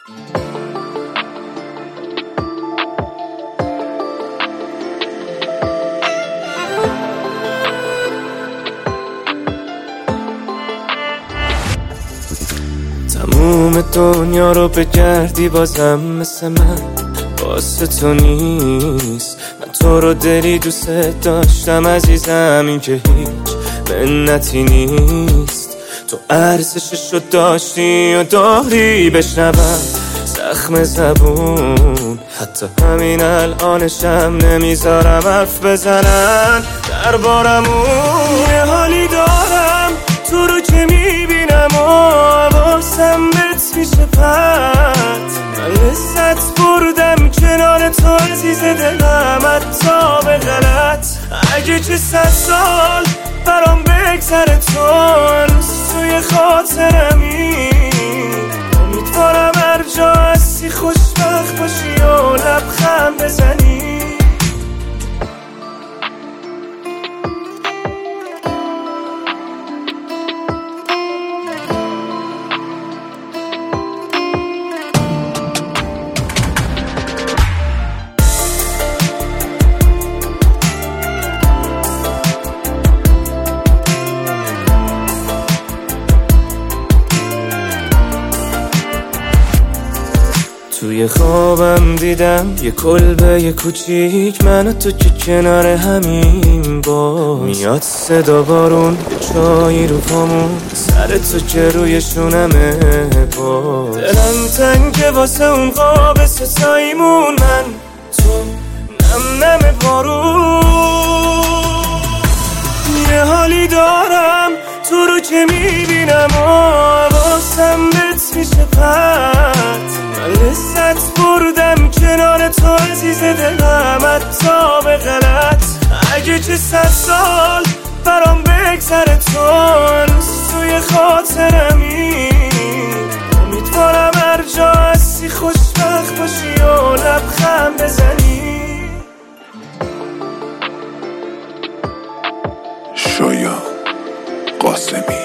تموم دنیا رو بگردی بازم مثل من واسه تو نیست. من تو رو دلی دوست داشتم عزیزم، این که هیچ منتی نیست. تو ارزشش رو داشتی و داری، بشنوم زخم زبون حتی همین الانشم نمیذارم حرف بزنن دربارمون. یه حالی دارم تو رو که میبینم و حواسم بهت میشه پرت. من لذت بردم کنار تو عزیز دلم حتی به غلط. اگه چه 100 سال برام بگذره تو هنوز توی خاطرمی. امیدوارم هر جا هستی خوشبخت باشی و لبخند بزنی. توی خوابم دیدم یه کلبه یه کوچیک، من و تو که کنار همین باز. میاد صدا بارون یه چایی رو پامون، سر تو که روی شونمه باز. دلم تنگه واسه اون قاب ستاییمون، من تو نم نم بارون. یه حالی دارم تو رو که میبینم و حواسم بهت میشه پرت. من لذت بردم کنار تو عزیز دلم حتی به غلط. اگه چه 100 سال برام بگذره تو هنوز توی خاطرمی. امیدوارم هر جا هستی خوشبخت باشی و لبخند بزنی. شایان قاسمی.